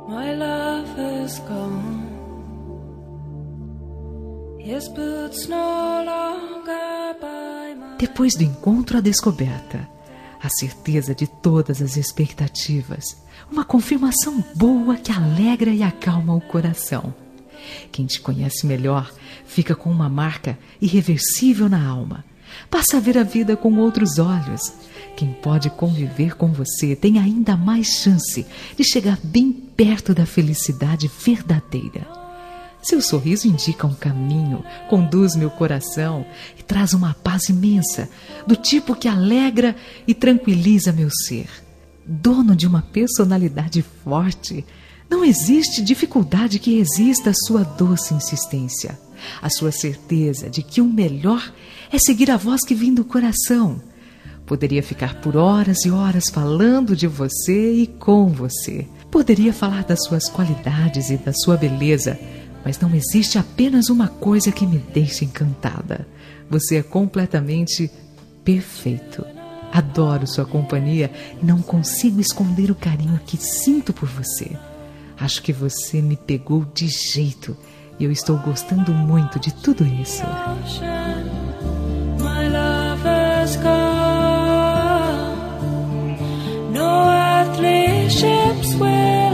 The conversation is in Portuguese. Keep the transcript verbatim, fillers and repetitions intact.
My love is gone. His boots no longer by my... Depois do encontro, a descoberta, a certeza de todas as expectativas, uma confirmação boa que alegra e acalma o coração. Quem te conhece melhor fica com uma marca irreversível na alma. Passa a ver a vida com outros olhos. Quem pode conviver com você tem ainda mais chance de chegar bem perto da felicidade verdadeira. Seu sorriso indica um caminho, conduz meu coração e traz uma paz imensa, do tipo que alegra e tranquiliza meu ser. Dono de uma personalidade forte, não existe dificuldade que resista à sua doce insistência, a sua certeza de que o melhor é seguir a voz que vem do coração. Poderia ficar por horas e horas falando de você e com você. Poderia falar das suas qualidades e da sua beleza, mas não existe apenas uma coisa que me deixa encantada. Você é completamente perfeito. Adoro sua companhia e não consigo esconder o carinho que sinto por você. Acho que você me pegou de jeito e eu estou gostando muito de tudo isso. My love is gone. No earthly ships will